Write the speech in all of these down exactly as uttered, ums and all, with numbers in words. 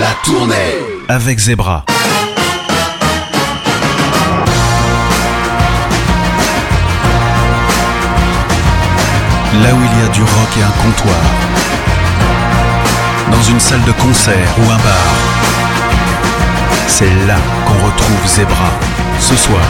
La tournée avec Zebra. Là où il y a du rock et un comptoir, dans une salle de concert ou un bar, c'est là qu'on retrouve Zebra ce soir.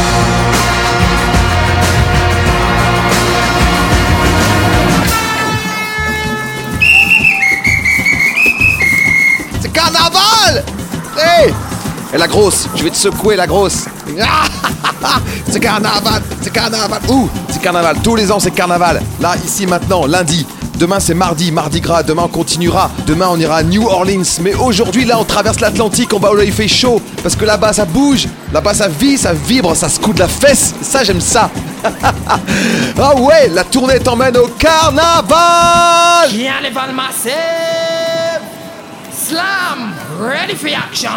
C'est carnaval! Hé hey Et la grosse, je vais te secouer la grosse. C'est carnaval, c'est carnaval. Ouh, c'est carnaval. Tous les ans c'est carnaval. Là, ici, maintenant, lundi. Demain c'est mardi, mardi gras. Demain on continuera. Demain on ira à New Orleans. Mais aujourd'hui, là, on traverse l'Atlantique. On va où là il fait chaud. Parce que là-bas ça bouge. Là-bas ça vit, ça vibre, ça se coude la fesse. Ça, j'aime ça. Ah ouais, la tournée t'emmène au carnaval. Carnival massive. Slam, ready for action.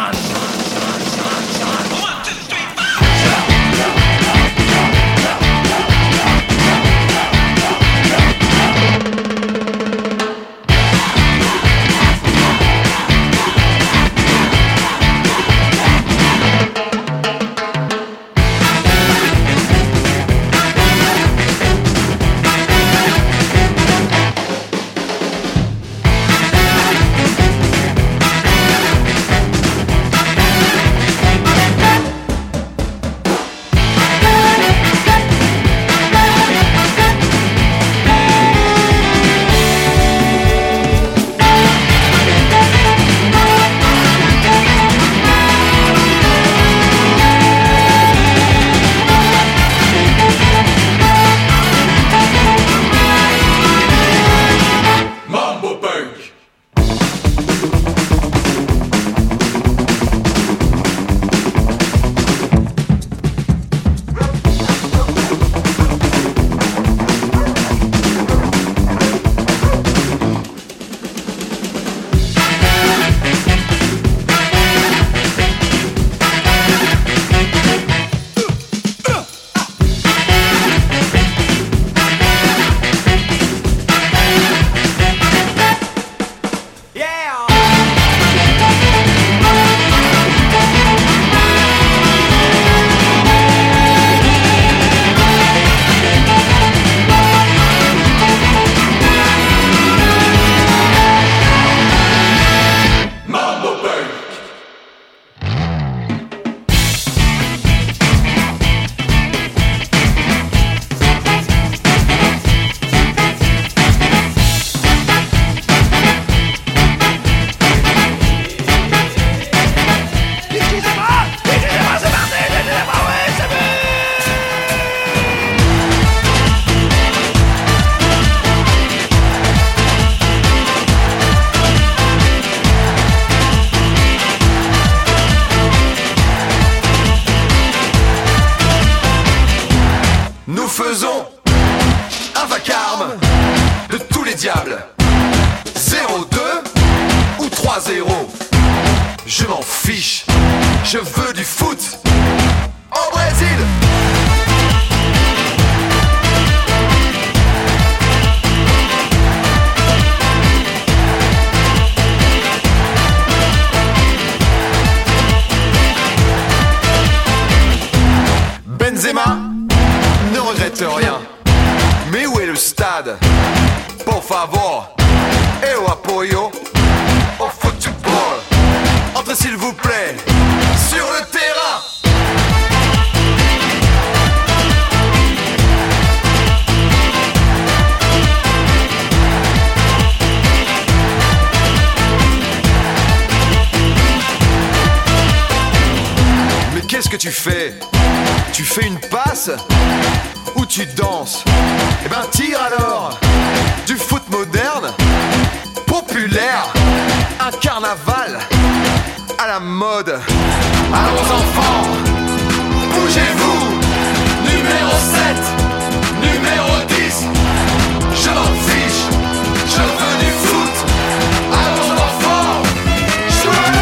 Benzema ne regrette rien. Mais où est le stade? Por favor, eu apoyo au football. Entrez s'il vous plaît sur le terrain. Mais qu'est-ce que tu fais? Tu fais une passe ou tu danses? Eh ben tire alors. Du foot moderne, populaire, un carnaval à la mode. Allons enfants, bougez-vous. Numéro sept, numéro dix, je m'en fiche, je veux du foot. Allons enfants, jouez.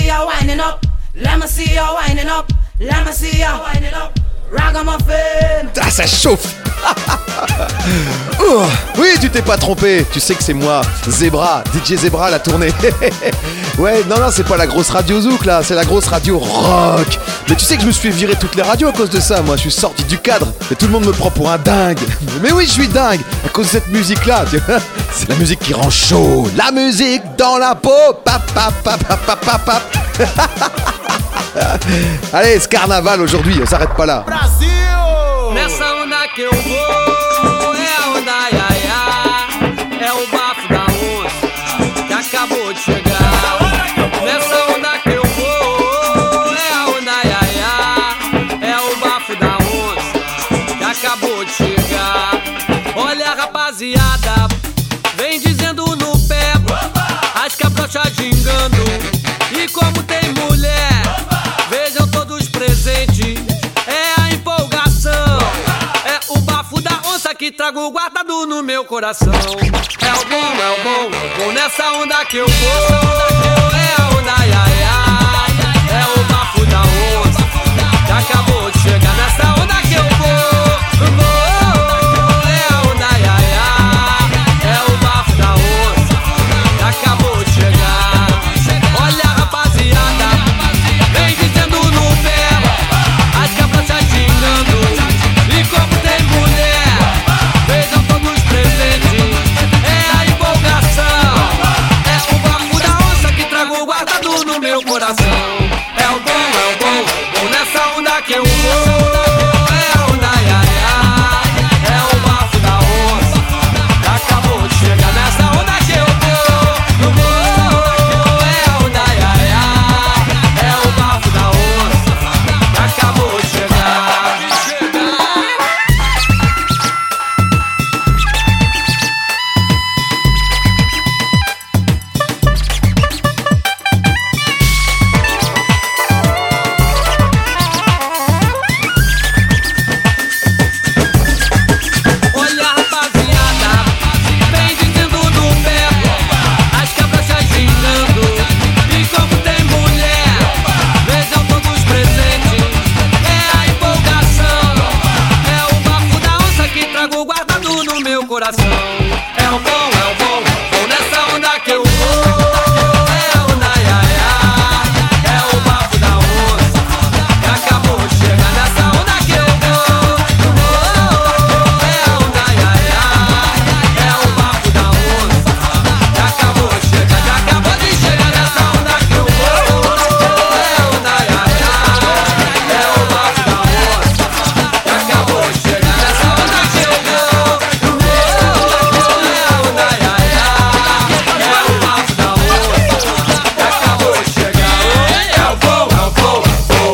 see you winding up. Let me see you winding up. Let me see you winding up. Ragamuffin. Ah, ça chauffe. Oh, oui, tu t'es pas trompé. Tu sais que c'est moi, Zebra, D J Zebra, la tournée. Ouais, non, non, c'est pas la grosse radio Zouk là, c'est la grosse radio rock. Mais tu sais que je me suis fait virer toutes les radios à cause de ça. Moi, je suis sorti du cadre et tout le monde me prend pour un dingue. Mais oui, je suis dingue à cause de cette musique là. C'est la musique qui rend chaud. La musique dans la peau. Pap, pap, pap, pap, pap, pap, pap. Allez, c'est carnaval aujourd'hui, on s'arrête pas là. Brasil! Nessa onda que eu vou, é a onda iaiá, é o bafo da onça que acabou de chegar. Nessa onda que eu vou, é a onda iaiá, é o bafo da onça que acabou de chegar. Olha, rapaziada, vem dizendo no pé, as cabrochas gingando. E como tem mulher, vejam todos presentes. É a empolgação, é o bafo da onça que trago guardado no meu coração. É o bom, é o bom, é o bom nessa onda que eu vou. É a onda iaiá, é o bafo da onça que acabou de chegar. Nessa onda que eu vou, vou. É a onda iaiá, é o bafo da onça que acabou de chegar. Olha, rapaziada, vem dizendo no pé, as cabrochas gingando. E como tem mulher, vejam todos presentes. É a empolgação, é o bafo da onça que trago guardado no meu coração. É o bom, é o bom, é o bom nessa onda que eu vou. É a onda iaiá, é o bafo da onça que acabou de chegar. Nessa onda que eu vou, eu vou. É a onda iaiá, é o bafo da onça que acabou de chegar. Olha, rapaziada, vem dizendo no pé, as cabrochas gingando. E como tem mulher, vejam todos presentes. É a empolgação, é o bafo da onça que trago guardado no meu coração. É o bom, é o bom, é o bom nessa onda que eu vou. É a onda iaiá, é o bafo da onça que acabou de chegar. Nessa onda que eu vou, é a onda iaiá, é o bafo da onça que acabou de chegar. Que acabou de chegar nessa onda que eu vou. É a onda iaiá, é o bafo da onça que acabou de chegar. Nessa onda que eu vou, é a onda iaiá, é o bafo da onça que acabou de chegar. É o bom, é o bom, é o bom.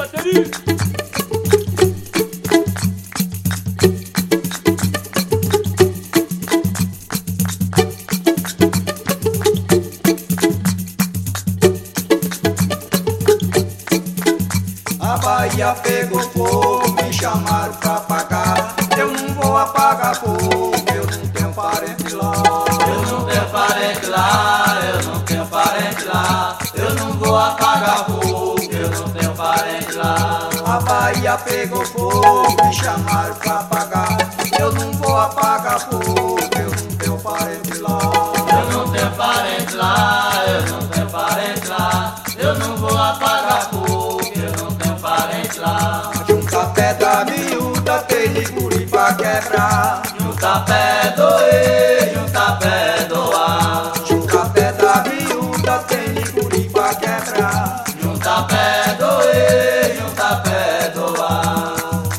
A Bahia pegou fogo, me chamaram pra pagar. Eu não vou apagar fogo, eu não tenho parente lá. Eu não tenho parente lá, eu não tenho parente lá. Eu não vou apagar fogo, eu não tenho parente lá. A Bahia pegou fogo, me chamaram pra pagar. Eu não vou apagar fogo, eu não tenho parente lá. Eu não tenho parente lá, eu não tenho parente lá. Eu não vou apagar fogo, eu não tenho parente lá. Junta pedra miúda, tem licuri pra quebrar. Junta pé doer, junta pé doar. Junta pedra miúda, tem licuri pra quebrar. Junta pé doer, junta pé doar.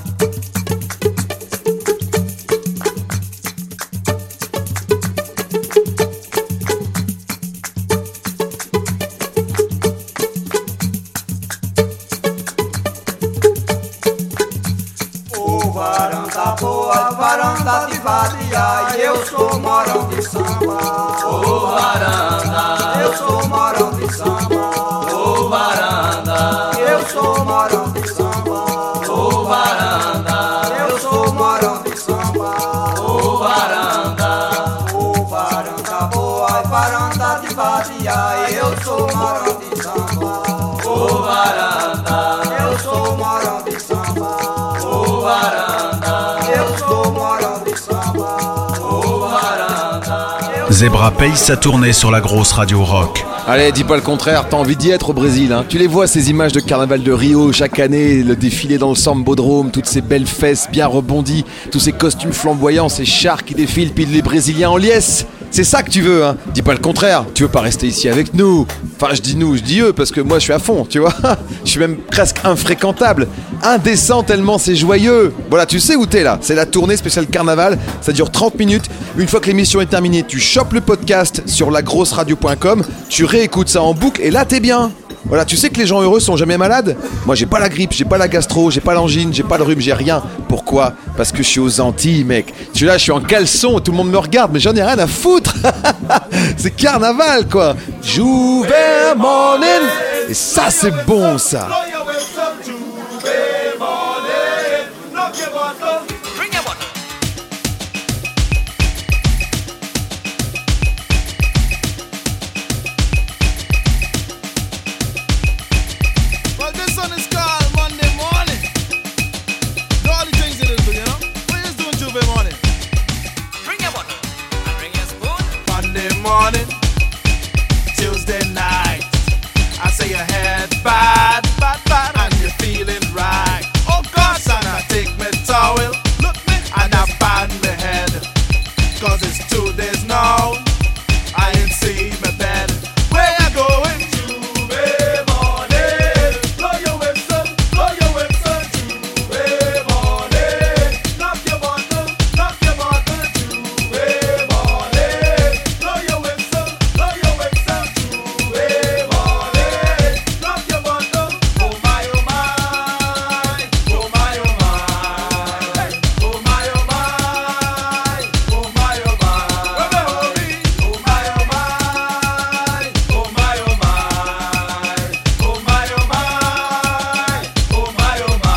Ô varanda boa, varanda de vadia, eu sou morão de samba. Ô varanda, eu sou morão de samba. Ô varanda, eu sou morão de samba. Ô varanda, eu sou morão de samba. Ô varanda, ô varanda boa, varanda de vadia, eu sou marão de samba. Ô varanda, eu sou marão de samba. Ô varanda, eu sou marão de samba. Ô varanda. Zebra paye sa tournée sur la grosse radio rock. Allez, dis pas le contraire, t'as envie d'y être au Brésil, hein. Tu les vois ces images de carnaval de Rio chaque année, le défilé dans le Sambodrome, toutes ces belles fesses bien rebondies, tous ces costumes flamboyants, ces chars qui défilent, puis les Brésiliens en liesse. C'est ça que tu veux, hein. Dis pas le contraire, tu veux pas rester ici avec nous. Enfin, je dis nous, je dis eux, parce que moi je suis à fond, tu vois. Je suis même presque infréquentable, indécent tellement c'est joyeux. Voilà, tu sais où t'es là, c'est la tournée spéciale carnaval, ça dure trente minutes. Une fois que l'émission est terminée, tu chopes le podcast sur la grosse radio point com, tu réécoutes ça en boucle et là t'es bien. Voilà, tu sais que les gens heureux sont jamais malades. Moi j'ai pas la grippe, j'ai pas la gastro, j'ai pas l'angine, j'ai pas le rhume, j'ai rien. Pourquoi ? Parce que je suis aux Antilles, mec. Je suis là, je suis en caleçon, tout le monde me regarde, mais j'en ai rien à foutre. C'est carnaval, quoi. Juve morning. Et ça, c'est bon, ça. Morning, Tuesday night, I say your head bad, bad, bad, and you're feeling right. Oh gosh, and I take my towel, look me, and I band my head, cause it's two days now, I ain't seen my bed. Where you going? Tuesday morning, blow your whistle, blow your whistle, Tuesday morning, knock your bottle, knock your bottle, Tuesday morning, blow your whistle, blow your whistle, Tuesday morning, knock your bottle, oh my oh my, oh my oh my, oh my oh my, oh my oh my, oh my oh my, oh my oh my, oh my oh my, oh my oh my,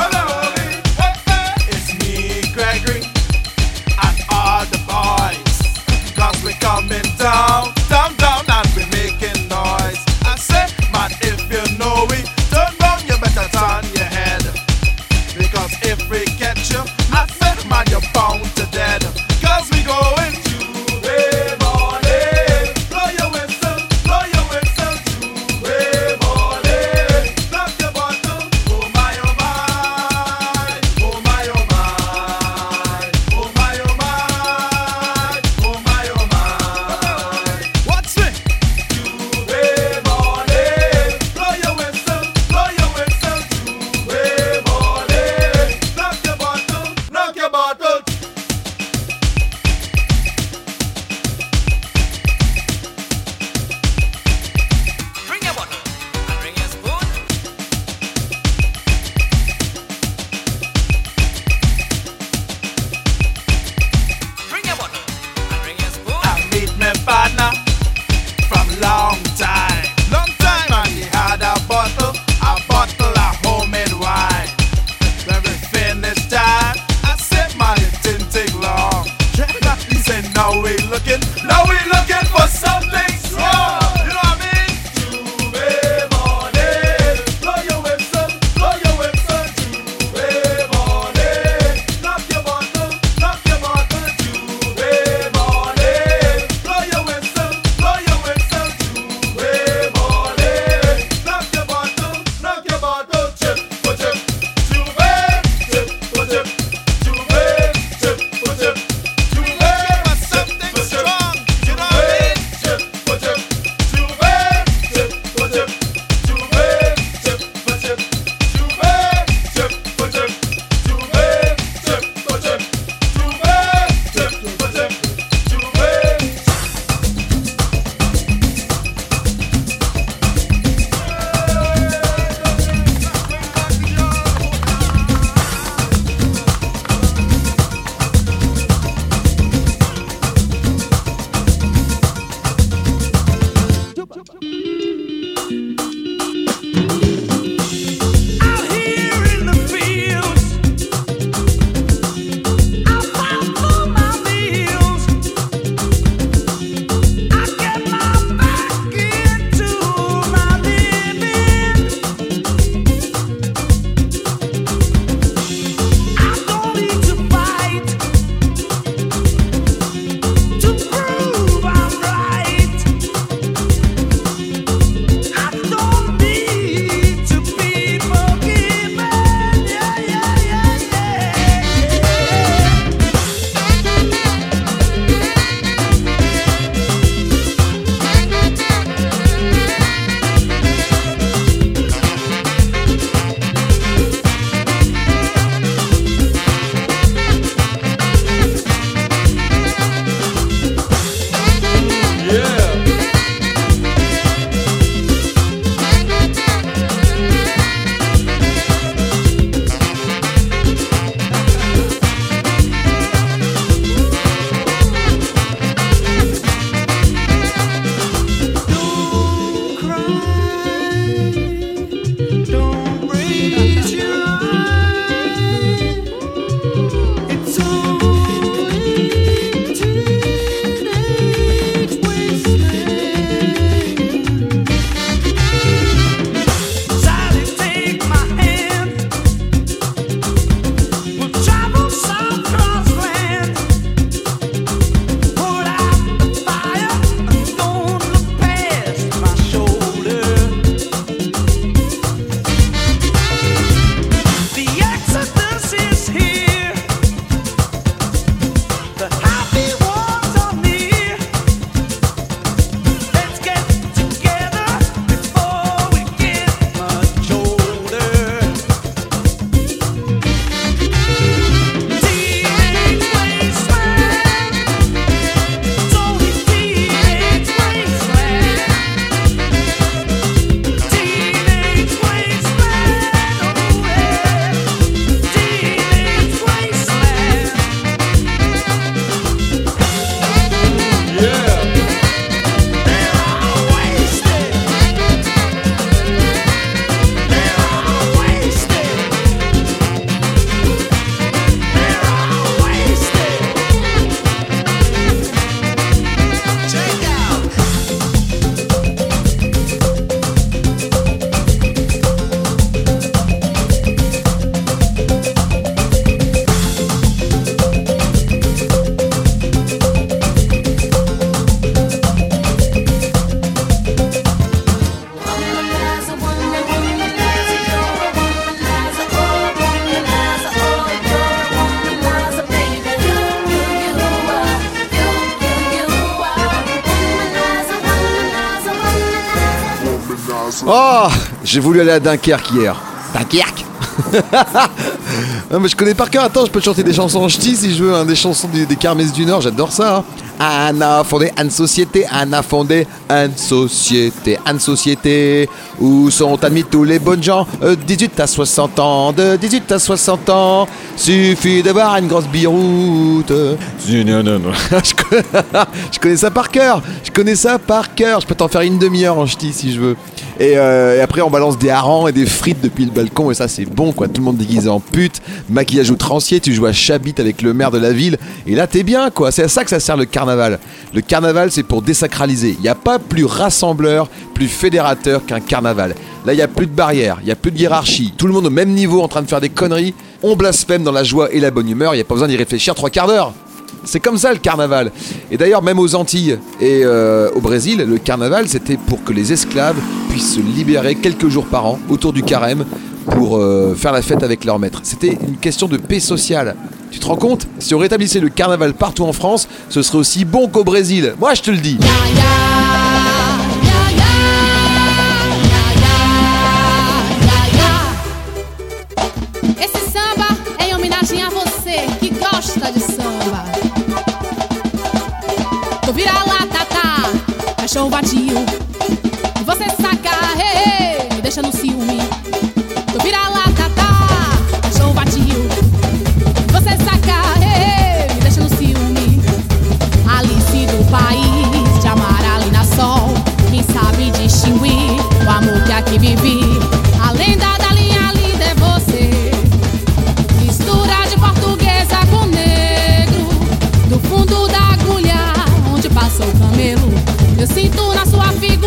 it's me, Gregory, and all the boys, cause we coming down, down, down, and we making noise. I say, man, if you know we turn round, you better turn your head, because if we catch you, I said, man, you're bound to dead, cause we going Tuesday morning, blow your whistle, blow your whistle, Tuesday morning, knock your bottle, oh my oh my, oh my oh my, oh my oh my, oh my oh my, what's it? Tuesday morning, blow your whistle, blow your whistle, Tuesday morning, knock your bottle, knock your bottle. Bring your bottle and bring your spoon. Bring your bottle and bring your spoon. I meet my partner from long time, long time, and he had a bottle, a bottle of homemade wine. When we finished that, I said, man, it didn't take long. He said, now we looking, now we looking for something strong. You know what I mean? Tuesday morning, blow your whistle, blow your whistle, Tuesday morning, knock your bottle, knock your bottle, Tuesday morning, blow your whistle, blow your whistle, Tuesday morning, knock your bottle, knock your bottle, chip for chip, Tuesday, chip for chip, Tuesday, chip for chip, Tuesday, for something strong. You know what I mean? Chip for chip, Tuesday, chip for chip, Tuesday, chip for chip, Tuesday, chip for chip, Tuesday, chip for chip, Tuesday, chip for chip, Tuesday. Out here in the fields, I fight for my meals. I get my back in Oh, j'ai voulu aller à Dunkerque hier. Dunkerque. Non, mais je connais par cœur. Attends, je peux te chanter des chansons en ch'ti si je veux, hein, des chansons des, des Kermesses du Nord, j'adore ça. Hein. Anna a fondé une société, Anna a fondé une société, une société où sont admis tous les bonnes gens, euh, dix-huit à soixante ans, de dix-huit à soixante ans, suffit d'avoir une grosse biroute. Non, non, non. je, connais, je connais ça par cœur, je connais ça par cœur, je peux t'en faire une demi-heure en ch'ti si je veux. Et, euh, et après on balance des harengs et des frites depuis le balcon et ça c'est bon quoi, tout le monde déguisé en pute, maquillage outrancier, tu joues à Chabit avec le maire de la ville et là t'es bien quoi, c'est à ça que ça sert le carnaval. Le carnaval c'est pour désacraliser, il n'y a pas plus rassembleur, plus fédérateur qu'un carnaval. Là il n'y a plus de barrières, il n'y a plus de hiérarchie, tout le monde au même niveau en train de faire des conneries, on blasphème dans la joie et la bonne humeur, il n'y a pas besoin d'y réfléchir trois quarts d'heure. C'est comme ça le carnaval. Et d'ailleurs même aux Antilles et euh, au Brésil, le carnaval c'était pour que les esclaves puissent se libérer quelques jours par an autour du carême pour euh, faire la fête avec leur maître. C'était une question de paix sociale. Tu te rends compte ? Si on rétablissait le carnaval partout en France, ce serait aussi bon qu'au Brésil. Moi je te le dis. Esse samba é em homenagem a você que gosta de samba. Tu vira lá, tatá, cachorro vadio. E você saca, hey, hey, me deixa no ciúme. Tu vira lá, tatá, cachorro vadio. E você saca, hey, hey, me deixa no ciúme. Alice do país de Amaralina Sol. Quem sabe distinguir o amor que aqui vivi. A lenda da linha linda é você. Mistura de portuguesa com negro. Do fundo da agulha onde passou o camelo, eu sinto na sua figura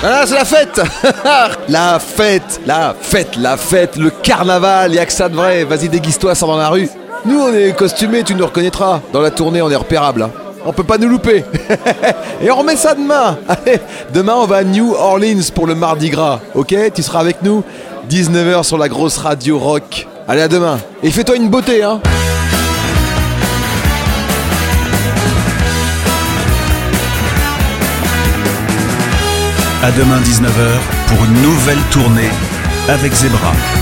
Voilà, c'est la fête. La fête, la fête, la fête, le carnaval, y'a que ça de vrai. Vas-y, déguise-toi, sors dans la rue. Nous, on est costumés, tu nous reconnaîtras. Dans la tournée, on est repérable. Hein. On peut pas nous louper. Et on remet ça demain. Allez, demain, on va à New Orleans pour le Mardi Gras. Ok, tu seras avec nous dix-neuf heures sur la grosse radio rock. Allez, à demain. Et fais-toi une beauté, hein. À demain dix-neuf heures pour une nouvelle tournée avec Zebra.